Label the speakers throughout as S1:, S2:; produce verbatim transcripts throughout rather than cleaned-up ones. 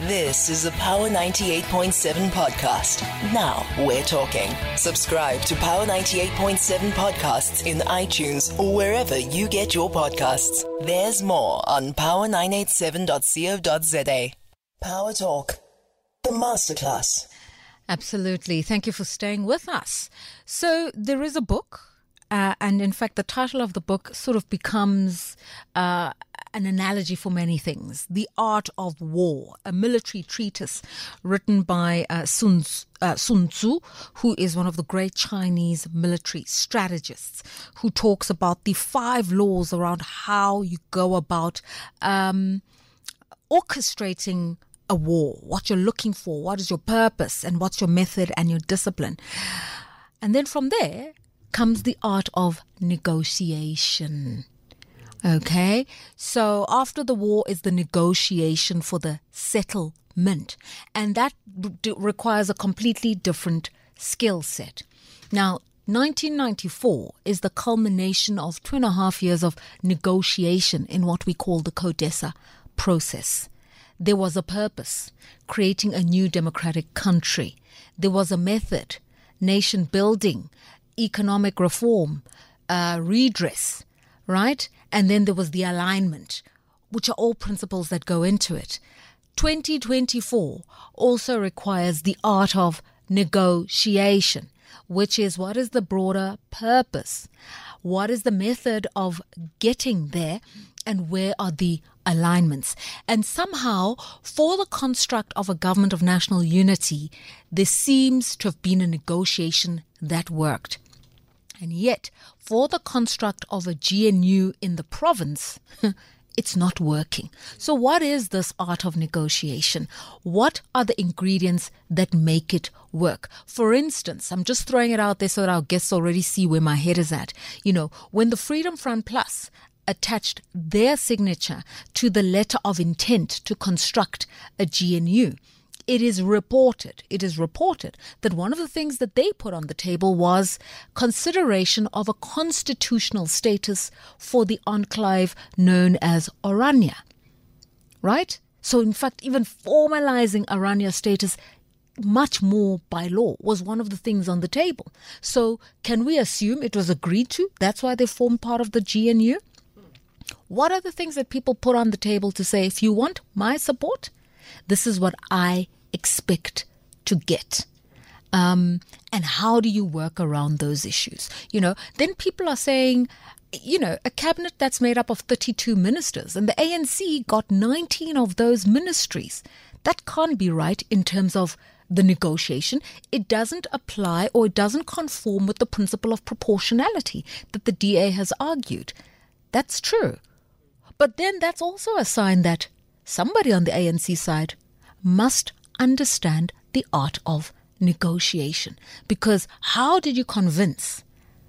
S1: This is a Power ninety-eight point seven podcast. Now we're talking. Subscribe to Power ninety-eight point seven podcasts in iTunes or wherever you get your podcasts. There's more on power nine eight seven dot co dot za. Power Talk, the masterclass.
S2: Absolutely. Thank you for staying with us. So there is a book, uh, and in fact, the title of the book sort of becomes uh, an analogy for many things. The Art of War, a military treatise written by uh, Sun, uh, Sun Tzu, who is one of the great Chinese military strategists, who talks about the five laws around how you go about um, orchestrating a war, what you're looking for, what is your purpose, and what's your method and your discipline. And then from there comes the art of negotiation. Okay, so after the war is the negotiation for the settlement, and that d- requires a completely different skill set. Now, nineteen ninety-four is the culmination of two and a half years of negotiation in what we call the CODESA process. There was a purpose, creating a new democratic country. There was a method, nation building, economic reform, uh, redress, right? And then there was the alignment, which are all principles that go into it. twenty twenty-four also requires the art of negotiation, which is what is the broader purpose? What is the method of getting there? And where are the alignments? And somehow, for the construct of a government of national unity, there seems to have been a negotiation that worked. And yet, for the construct of a G N U in the province, it's not working. So what is this art of negotiation? What are the ingredients that make it work? For instance, I'm just throwing it out there so that our guests already see where my head is at. You know, when the Freedom Front Plus attached their signature to the letter of intent to construct a G N U, it is reported, it is reported that one of the things that they put on the table was consideration of a constitutional status for the enclave known as Orania, right? So in fact, even formalizing Orania status much more by law was one of the things on the table. So can we assume it was agreed to? That's why they formed part of the G N U? What are the things that people put on the table to say, if you want my support, this is what I expect to get? Um, and how do you work around those issues? You know, then people are saying, you know, a cabinet that's made up of thirty-two ministers, and the A N C got nineteen of those ministries. That can't be right in terms of the negotiation. It doesn't apply, or it doesn't conform with the principle of proportionality that the D A has argued. That's true. But then that's also a sign that somebody on the A N C side must understand the art of negotiation. Because how did you convince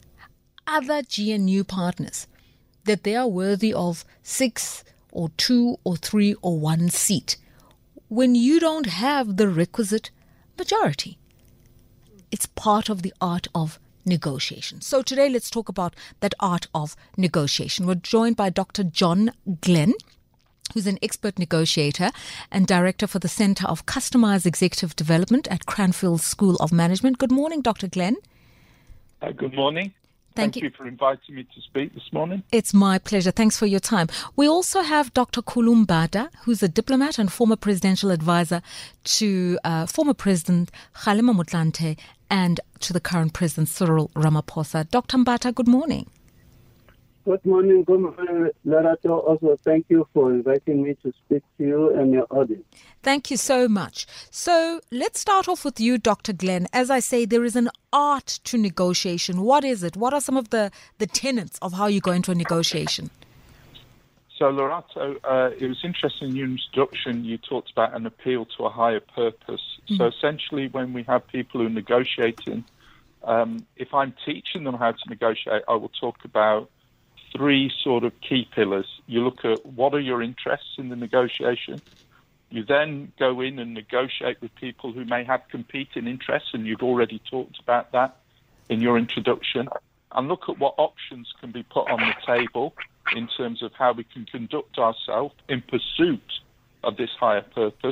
S2: other G N U partners that they are worthy of six or two or three or one seat when you don't have the requisite majority? It's part of the art of negotiation. So today let's talk about that art of negotiation. We're joined by Doctor John Glenn, who's an expert negotiator and director for the Center of Customized Executive Development at Cranfield School of Management. Good morning, Doctor Glenn.
S3: Uh, good morning.
S2: Thank,
S3: Thank you. you for inviting me to speak this morning.
S2: It's my pleasure. Thanks for your time. We also have Doctor Khulu Mbada, who's a diplomat and former presidential advisor to uh, former President Kgalema Motlanthe and to the current President Cyril Ramaphosa. Doctor Mbada, good morning.
S4: Good morning, good morning, Lerato. Also, thank you for inviting me to speak to you and your audience.
S2: Thank you so much. So let's start off with you, Doctor Glenn. As I say, there is an art to negotiation. What is it? What are some of the, the tenets of how you go into a negotiation?
S3: So, Lorato, uh, it was interesting in your introduction, you talked about an appeal to a higher purpose. Mm-hmm. So essentially, when we have people who are negotiating, um, if I'm teaching them how to negotiate, I will talk about three sort of key pillars. You look at what are your interests in the negotiation. You then go in and negotiate with people who may have competing interests, and you've already talked about that in your introduction. And look at what options can be put on the table in terms of how we can conduct ourselves in pursuit of this higher purpose.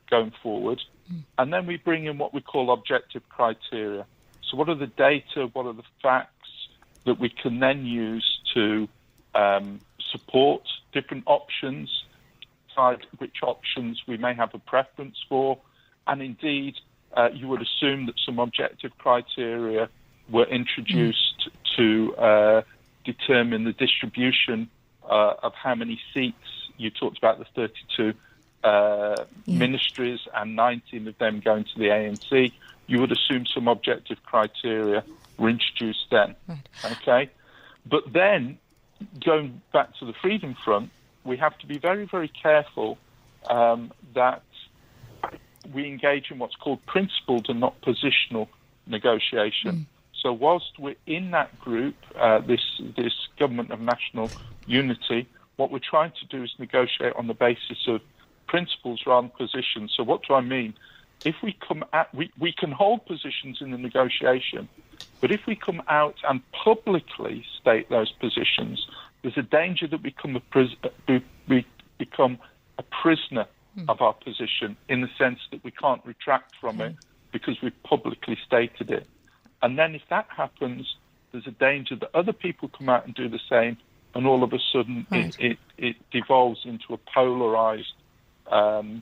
S3: going forward. Mm. And then we bring in what we call objective criteria. So what are the data, what are the facts that we can then use to um, support different options, decide which options we may have a preference for, and indeed uh, you would assume that some objective criteria were introduced mm. to uh, determine the distribution uh, of how many seats. You talked about the thirty-two uh, yeah. ministries and nineteen of them going to the A N C. You would assume some objective criteria were introduced then. Right. Okay? But then, going back to the Freedom Front, we have to be very, very careful um, that we engage in what's called principled and not positional negotiation. Mm. So whilst we're in that group, uh, this this Government of National Unity, what we're trying to do is negotiate on the basis of principles rather than positions. So what do I mean? If we come at, we, we can hold positions in the negotiation, but if we come out and publicly state those positions, there's a danger that we become a, pris- we become a prisoner mm. of our position, in the sense that we can't retract from mm. it because we've publicly stated it. And then if that happens, there's a danger that other people come out and do the same, and all of a sudden right. it, it, it devolves into a polarized um,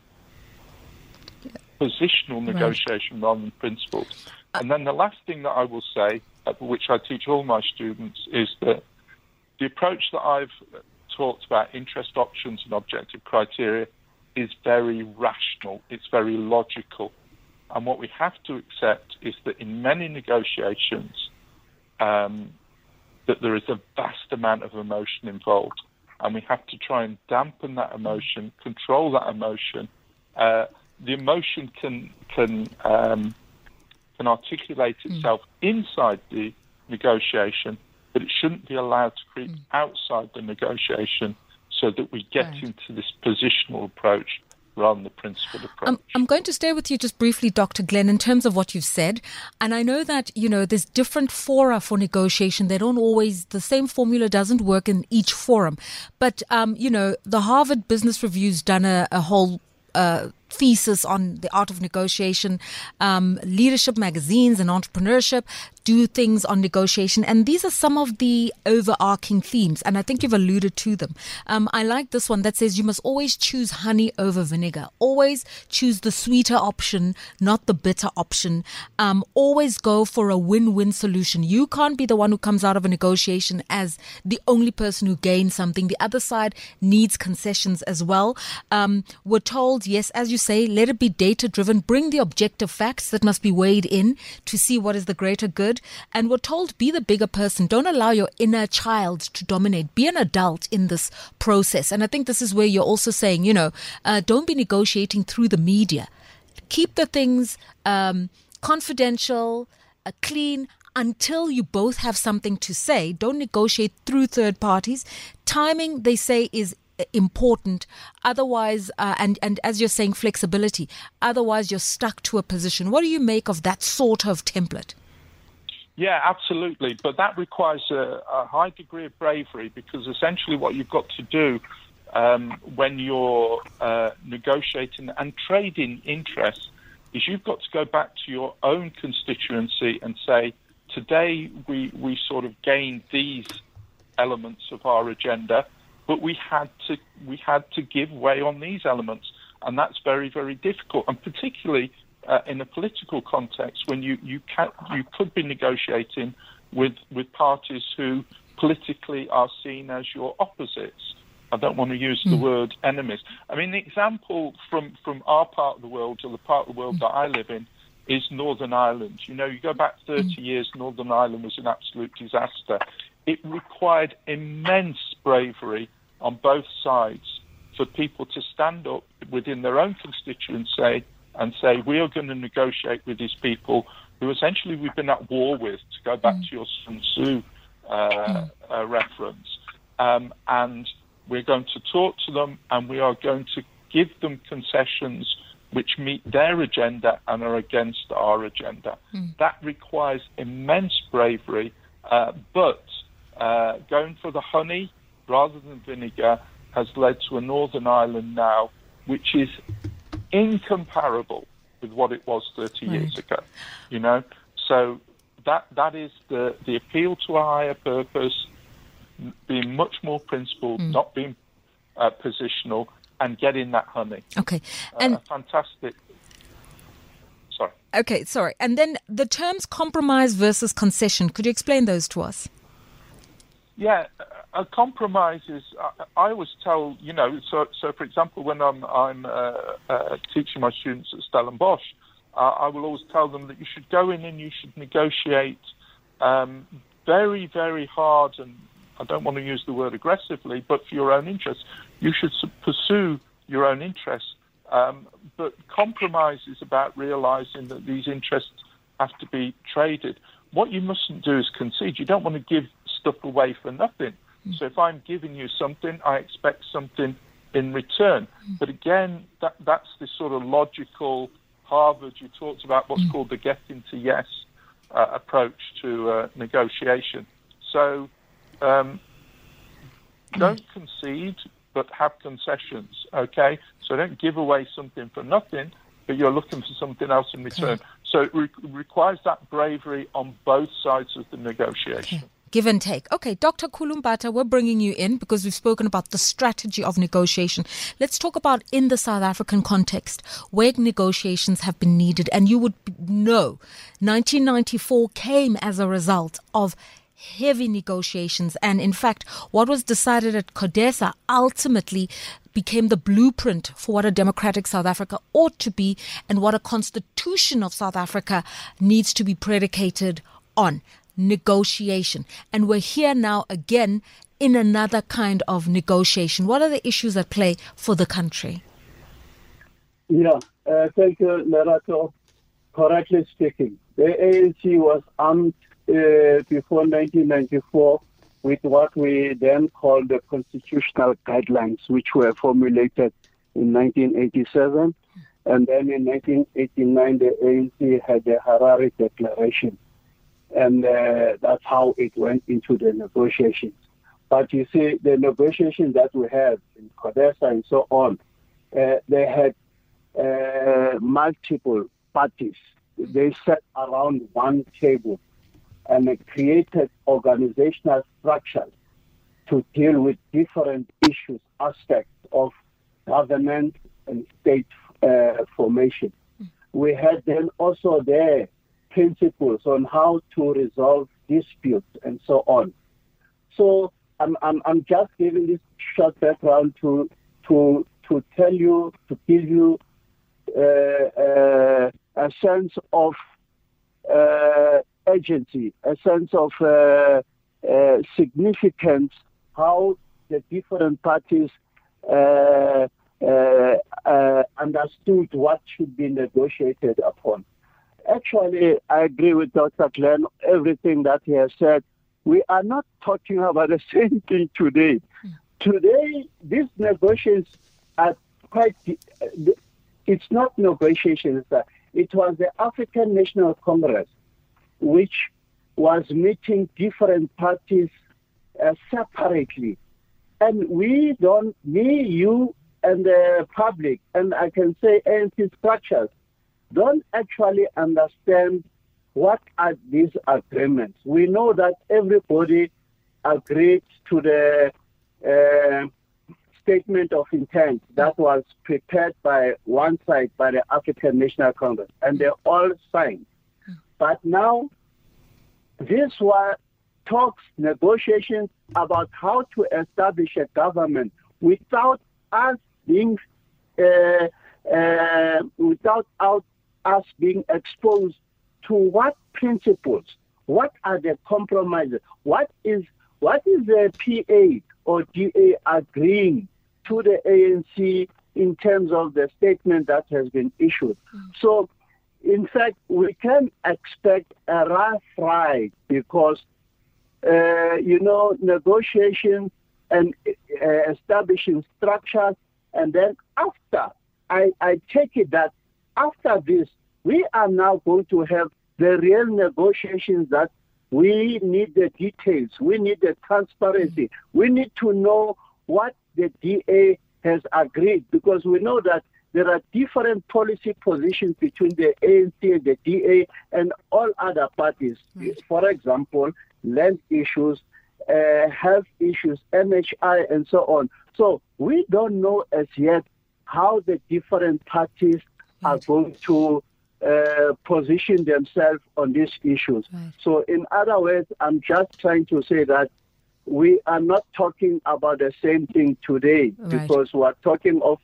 S3: positional negotiation right. rather than principled. Uh, and then the last thing that I will say, uh, which I teach all my students, is that the approach that I've talked about, interest options and objective criteria, is very rational. It's very logical. And what we have to accept is that in many negotiations, um, that there is a vast amount of emotion involved. And we have to try and dampen that emotion, control that emotion. Uh, the emotion can can um, can articulate itself mm. inside the negotiation, but it shouldn't be allowed to creep mm. outside the negotiation, so that we get right. into this positional approach rather than the principled approach.
S2: I'm, I'm going to stay with you just briefly, Doctor Glenn, in terms of what you've said. And I know that, you know, there's different fora for negotiation. They don't always, the same formula doesn't work in each forum. But, um, you know, the Harvard Business Review's done a, a whole uh, thesis on the art of negotiation. Um, leadership magazines and entrepreneurship do things on negotiation. And these are some of the overarching themes. And I think you've alluded to them. Um, I like this one that says you must always choose honey over vinegar. Always choose the sweeter option, not the bitter option. Um, always go for a win-win solution. You can't be the one who comes out of a negotiation as the only person who gains something. The other side needs concessions as well. Um, we're told, yes, as you say, let it be data-driven. Bring the objective facts that must be weighed in to see what is the greater good. And we're told, be the bigger person. Don't allow your inner child to dominate. Be an adult in this process. And I think this is where you're also saying, you know, uh, don't be negotiating through the media. Keep the things um, confidential, uh, clean, until you both have something to say. Don't negotiate through third parties. Timing, they say, is important. Otherwise, uh, and, and as you're saying, flexibility. Otherwise, you're stuck to a position. What do you make of that sort of template?
S3: Yeah, absolutely. But that requires a, a high degree of bravery, because essentially what you've got to do um, when you're uh, negotiating and trading interests is you've got to go back to your own constituency and say, today we, we sort of gained these elements of our agenda, but we had to we had to give way on these elements. And that's very, very difficult. And particularly Uh, in a political context, when you you can, you could be negotiating with with parties who politically are seen as your opposites. I don't want to use the mm. word enemies. I mean, the example from, from our part of the world, or the part of the world that I live in, is Northern Ireland. You know, you go back thirty mm. years, Northern Ireland was an absolute disaster. It required immense bravery on both sides for people to stand up within their own constituency and say, we are going to negotiate with these people who essentially we've been at war with, to go back mm. to your Sun Tzu uh, mm. uh, reference. Um, and we're going to talk to them, and we are going to give them concessions which meet their agenda and are against our agenda. Mm. That requires immense bravery, uh, but uh, going for the honey rather than vinegar has led to a Northern Ireland now which is incomparable with what it was thirty
S2: Right.
S3: years ago, you know. So that that is the, the appeal to a higher purpose, being much more principled,
S2: Mm.
S3: not being uh, positional, and getting that honey.
S2: Okay.
S3: Uh,
S2: And
S3: a fantastic... Sorry.
S2: okay, sorry. And then the terms compromise versus concession. Could you explain those to us?
S3: Yeah, a compromise is. I, I always tell you know. So, so for example, when I'm I'm uh, uh, teaching my students at Stellenbosch, uh, I will always tell them that you should go in and you should negotiate um, very, very hard, and I don't want to use the word aggressively, but for your own interests, you should pursue your own interests. Um, but compromise is about realizing that these interests have to be traded. What you mustn't do is concede. You don't want to give stuff away for nothing. So if I'm giving you something, I expect something in return. But again, that, that's this sort of logical Harvard. You talked about what's called the getting to yes uh, approach to uh, negotiation. So um, don't concede, but have concessions, okay? So don't give away something for nothing, but you're looking for something else in return.
S2: Okay.
S3: So it re- requires that bravery on both sides of the negotiation.
S2: Okay. Give and take. Okay, Doctor Khulumbata, we're bringing you in because we've spoken about the strategy of negotiation. Let's talk about in the South African context where negotiations have been needed. And you would know nineteen ninety-four came as a result of heavy negotiations. And in fact, what was decided at CODESA ultimately became the blueprint for what a democratic South Africa ought to be and what a constitution of South Africa needs to be predicated on. Negotiation. And we're here now again in another kind of negotiation. What are the issues at play for the country?
S4: Yeah, uh, thank you, Lerato. Correctly speaking, the A N C was armed uh, before nineteen ninety-four with what we then called the constitutional guidelines, which were formulated in nineteen eighty-seven. And then in nineteen eighty-nine, the A N C had the Harare Declaration. And uh, that's how it went into the negotiations. But you see, the negotiations that we had in CODESA and so on, uh, they had uh, multiple parties. They sat around one table and they created organizational structures to deal with different issues, aspects of government and state uh, formation. We had then also there principles on how to resolve disputes and so on. So I'm I'm I'm just giving this short background to to to tell you to give you uh, uh, a sense of uh, urgency, a sense of uh, uh, significance, how the different parties uh, uh, uh, understood what should be negotiated upon. Actually, I agree with Doctor Glenn, everything that he has said. We are not talking about the same thing today. Mm. Today, these negotiations are quite, it's not negotiations. It was the African National Congress, which was meeting different parties uh, separately. And we don't, me, you, and the public, and I can say A N C structures, don't actually understand what are these agreements. We know that everybody agreed to the uh, statement of intent that was prepared by one side, by the African National Congress, and they all signed. But now, this was talks, negotiations about how to establish a government without us being, uh, uh, without out us being exposed to what principles, what are the compromises, what is what is the P A or D A agreeing to the A N C in terms of the statement that has been issued. Mm. So, in fact, we can expect a rough ride because, uh, you know, negotiations and uh, establishing structures, and then after, I, I take it that after this, we are now going to have the real negotiations that we need the details, we need the transparency, we need to know what the D A has agreed, because we know that there are different policy positions between the A N C and the D A and all other parties. Right. For example, land issues, uh, health issues, M H I, and so on. So we don't know as yet how the different parties right. are going to uh, position themselves on these issues. Right. So in other words, I'm just trying to say that we are not talking about the same thing today right. because we're talking of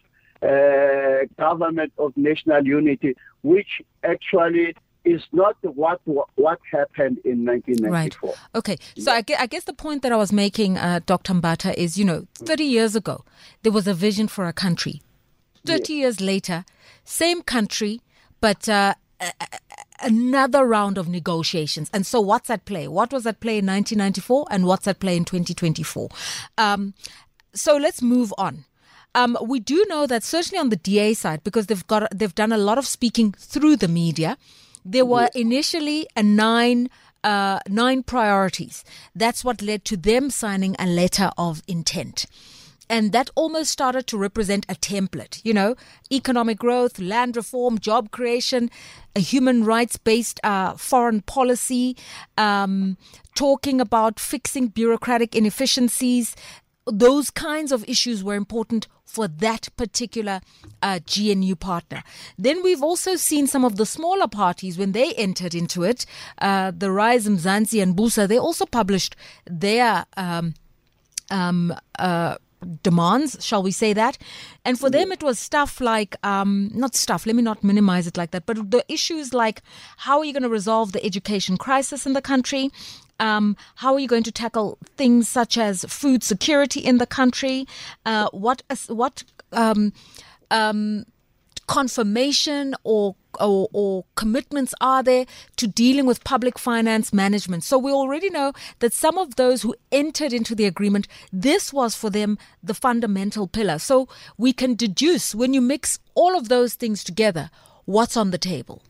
S4: uh, government of national unity, which actually is not what what happened in nineteen ninety-four.
S2: Right. Okay. So I guess, I guess the point that I was making, uh, Doctor Mbatha, is, you know, thirty years ago, there was a vision for a country. thirty yes. years later, same country, but uh, a, a, another round of negotiations. And so what's at play? What was at play in nineteen ninety-four and what's at play in twenty twenty-four? Um, so let's move on. Um, we do know that certainly on the D A side, because they've got they've done a lot of speaking through the media, there were yes. initially a nine uh, nine priorities. That's what led to them signing a letter of intent. And that almost started to represent a template, you know, economic growth, land reform, job creation, a human rights-based uh, foreign policy, um, talking about fixing bureaucratic inefficiencies. Those kinds of issues were important for that particular uh, G N U partner. Then we've also seen some of the smaller parties, when they entered into it, uh, the Rise, Mzansi and Busa, they also published their um, um, uh, demands, shall we say that? And for them, it was stuff like, um, not stuff, let me not minimize it like that, but the issues like, how are you going to resolve the education crisis in the country? Um, how are you going to tackle things such as food security in the country? Uh, what what um, um, confirmation or, or or commitments are there to dealing with public finance management? So we already know that some of those who entered into the agreement, this was for them the fundamental pillar. So we can deduce, when you mix all of those things together, what's on the table.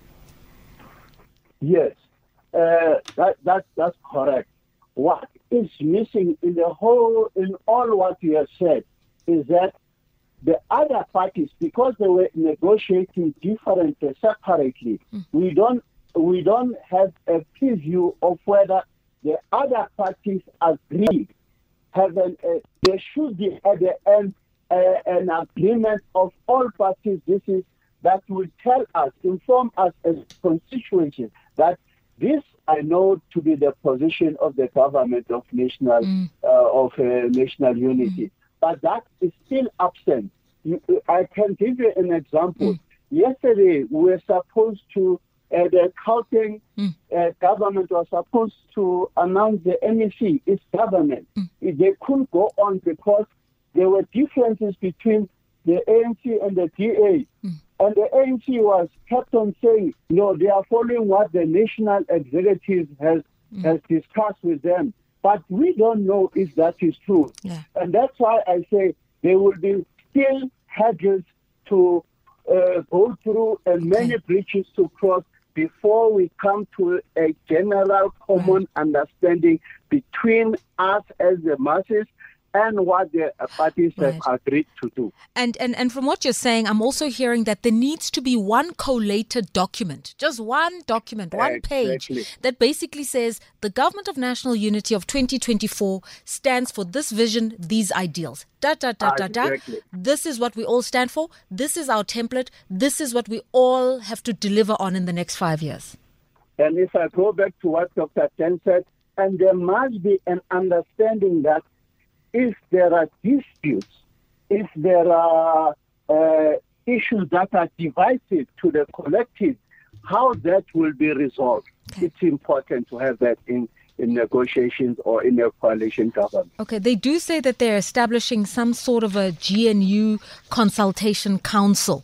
S4: Yes. Uh, that, that that's correct. What is missing in the whole, in all what you have said, is that the other parties, because they were negotiating differently, separately, mm. we don't we don't have a preview of whether the other parties agree. Have an, uh, there should be at the end uh, an agreement of all parties. This is that will tell us, inform us as constituencies that. This I know to be the position of the government of national mm. uh, of uh, national unity, mm. but that is still absent. You, I can give you an example. Mm. Yesterday, we were supposed to uh, the Gauteng mm. uh, government was supposed to announce the M E C, its government. Mm. They couldn't go on because there were differences between the A N C and the D A. Mm. And the A N C was kept on saying, no, they are following what the national executive has mm. has discussed with them. But we don't know if that is true. Yeah. And that's why I say there will be still hedges to uh, go through and many okay. bridges to cross before we come to a general common right. understanding between us as the masses and what the parties right. have agreed to do.
S2: And, and and from what you're saying, I'm also hearing that there needs to be one collated document, just one document, one exactly. page that basically says the Government of National Unity of twenty twenty-four stands for this vision, these ideals. Da, da, da, da, da. Exactly. This is what we all stand for. This is our template. This is what we all have to deliver on in the next five years.
S4: And if I go back to what Doctor Ten said, and there must be an understanding that if there are disputes, if there are uh, issues that are divisive to the collective, how that will be resolved. Okay. It's important to have that in, in negotiations or in a coalition government.
S2: Okay, they do say that they're establishing some sort of a G N U consultation council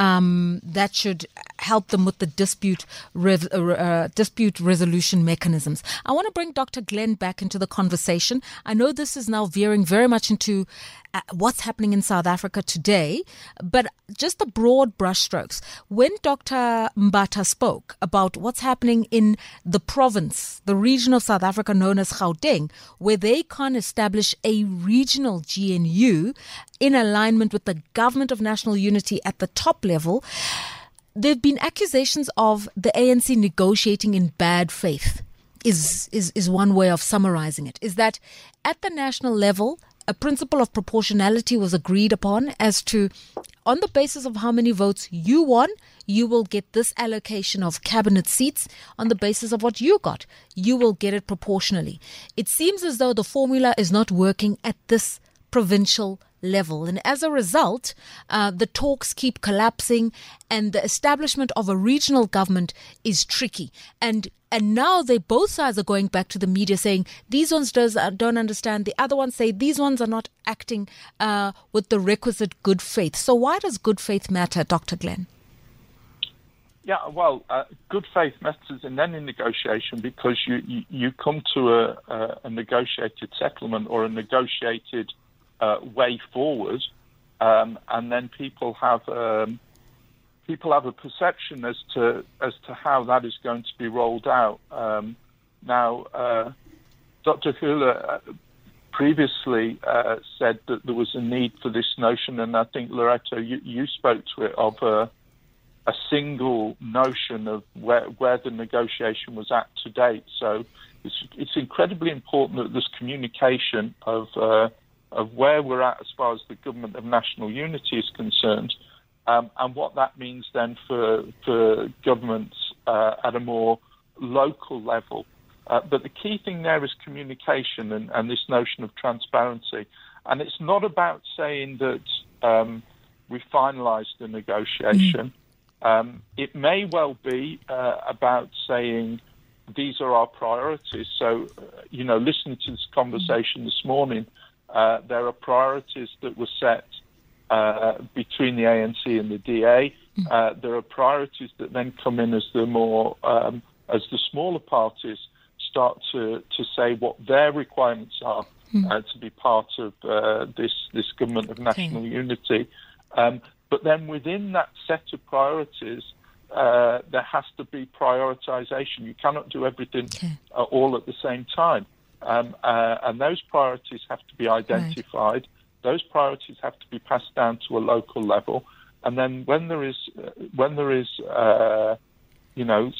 S2: um, that should help them with the dispute rev, uh, dispute resolution mechanisms. I want to bring Doctor Glenn back into the conversation. I know this is now veering very much into uh, what's happening in South Africa today, but just the broad brushstrokes. When Doctor Mbatha spoke about what's happening in the province, the region of South Africa known as Gauteng, where they can't establish a regional G N U in alignment with the Government of National Unity at the top level, there have been accusations of the A N C negotiating in bad faith, is, is, is one way of summarizing it. Is that at the national level, a principle of proportionality was agreed upon as to, on the basis of how many votes you won, you will get this allocation of cabinet seats. On the basis of what you got, you will get it proportionally. It seems as though the formula is not working at this provincial level. And as a result, uh, the talks keep collapsing and the establishment of a regional government is tricky. And And now they both sides are going back to the media saying these ones does, uh, don't understand. The other ones say these ones are not acting uh, with the requisite good faith. So why does good faith matter, Doctor Glenn?
S3: Yeah, well, uh, good faith matters in any negotiation because you, you, you come to a, a, a negotiated settlement or a negotiated uh, way forward, um, and then people have... Um, People have a perception as to as to how that is going to be rolled out. Um, now, uh, Doctor Hula previously uh, said that there was a need for this notion, and I think, Loreto, you, you spoke to it, of a, a single notion of where, where the negotiation was at to date. So it's, it's incredibly important that there's communication of, uh, of where we're at as far as the Government of National Unity is concerned. Um, and what that means then for for governments uh, at a more local level. Uh, but the key thing there is communication and, and this notion of transparency. And it's not about saying that um, we finalised the negotiation. Mm. Um, it may well be uh, about saying these are our priorities. So, uh, you know, listening to this conversation this morning, uh, there are priorities that were set Uh, between the A N C and the D A. Uh, there are priorities that then come in as the more um, as the smaller parties start to, to say what their requirements are uh, to be part of uh, this this Government of National okay. Unity. Um, but then within that set of priorities, uh, there has to be prioritisation. You cannot do everything okay. uh, all at the same time, um, uh, and those priorities have to be identified. Right. Those priorities have to be passed down to a local level, and then when there is, uh, when there is, uh, you know,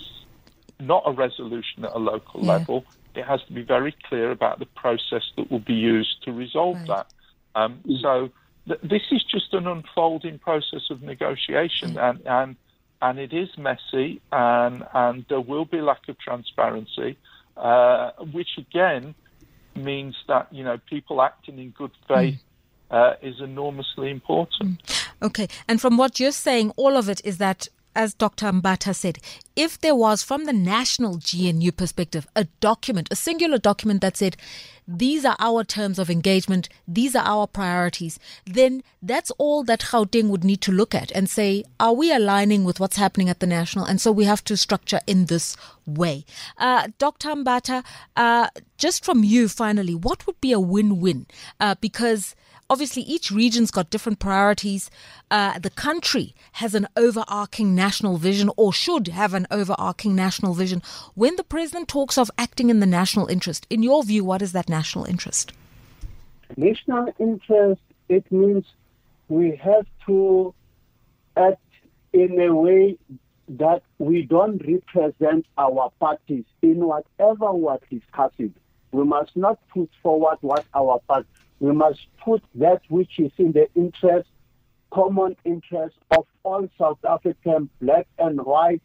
S3: not a resolution at a local yeah. level, it has to be very clear about the process that will be used to resolve right. that. Um, mm-hmm. So th- this is just an unfolding process of negotiation, mm-hmm. and, and and it is messy, and and there will be lack of transparency, uh, which again means that, you know, people acting in good faith mm. uh, is enormously important.
S2: Mm. Okay. And from what you're saying, all of it is that, as Doctor Mbatha said, if there was, from the national G N U perspective, a document, a singular document that said, these are our terms of engagement, these are our priorities, then that's all that Gauteng would need to look at and say, are we aligning with what's happening at the national? And so we have to structure in this way. Uh, Doctor Mbatha, uh, just from you finally, what would be a win-win? Uh, because obviously each region's got different priorities. Uh, the country has an overarching national vision, or should have an overarching national vision. When the president talks of acting in the national interest, in your view, what is that national interest?
S4: National interest, it means we have to act in a way that we don't represent our parties in whatever we're discussing. We must not put forward what our party. We must put that which is in the interest, common interest of all South African, black and white,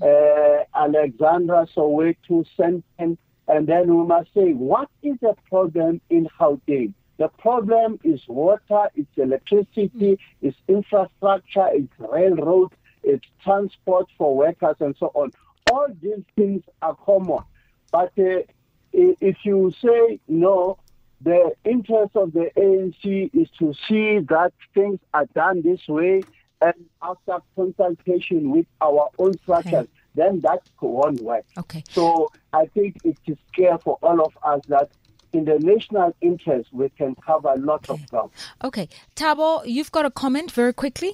S4: uh, Alexandra, Soweto, Sandton, and then we must say, what is the problem in Gauteng? The problem is water, it's electricity, it's infrastructure, it's railroad, it's transport for workers, and so on. All these things are common. But uh, if you say no, the interest of the A N C is to see that things are done this way, and after consultation with our own structures, okay. then that won't work.
S2: Okay.
S4: So I think it is clear for all of us that in the national interest, we can cover a lot
S2: okay.
S4: of ground.
S2: Okay. Thabo, you've got a comment very quickly?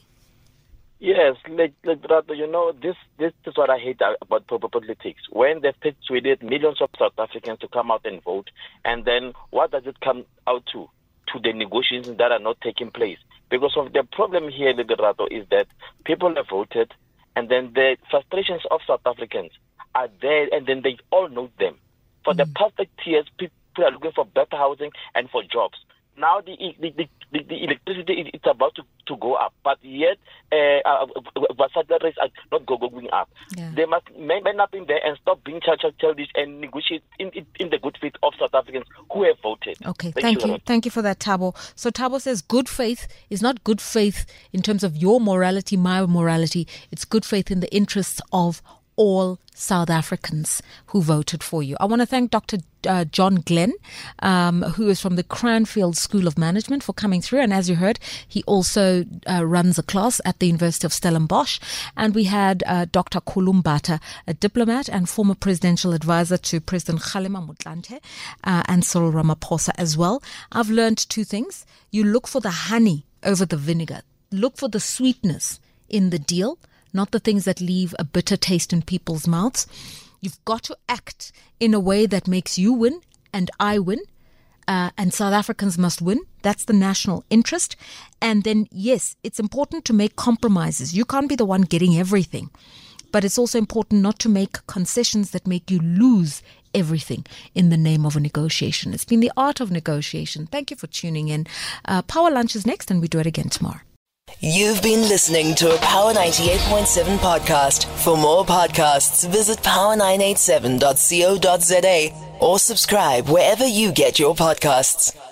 S5: Yes, like, like, you know, this, this is what I hate about politics. When they persuaded millions of South Africans to come out and vote, and then what does it come out to? To the negotiations that are not taking place. Because of the problem here, Liberato, is that people have voted, and then the frustrations of South Africans are there, and then they all know them. For mm. the past years, people are looking for better housing and for jobs. Now the the, the, the, the electricity is it's about to, to go up, but yet uh, uh, rates are not go, going up.
S2: Yeah.
S5: They must man up in there and stop being childish and negotiate in, in, in the good faith of South Africans who have voted.
S2: Okay, thank, thank you. you. Thank you for that, Thabo. So Thabo says good faith is not good faith in terms of your morality, my morality. It's good faith in the interests of all South Africans who voted for you. I want to thank Doctor Uh, John Glenn, um, who is from the Cranfield School of Management, for coming through. And as you heard, he also uh, runs a class at the University of Stellenbosch. And we had uh, Doctor Kulumbata, a diplomat and former presidential advisor to President Kgalema Motlanthe uh, and Cyril Ramaphosa as well. I've learned two things. You look for the honey over the vinegar. Look for the sweetness in the deal, not the things that leave a bitter taste in people's mouths. You've got to act in a way that makes you win and I win, uh, and South Africans must win. That's the national interest. And then, yes, it's important to make compromises. You can't be the one getting everything, but it's also important not to make concessions that make you lose everything in the name of a negotiation. It's been the art of negotiation. Thank you for tuning in. Uh, Power Lunch is next, and we do it again tomorrow.
S1: You've been listening to a Power ninety-eight point seven podcast. For more podcasts, visit power nine eight seven dot co dot za or subscribe wherever you get your podcasts.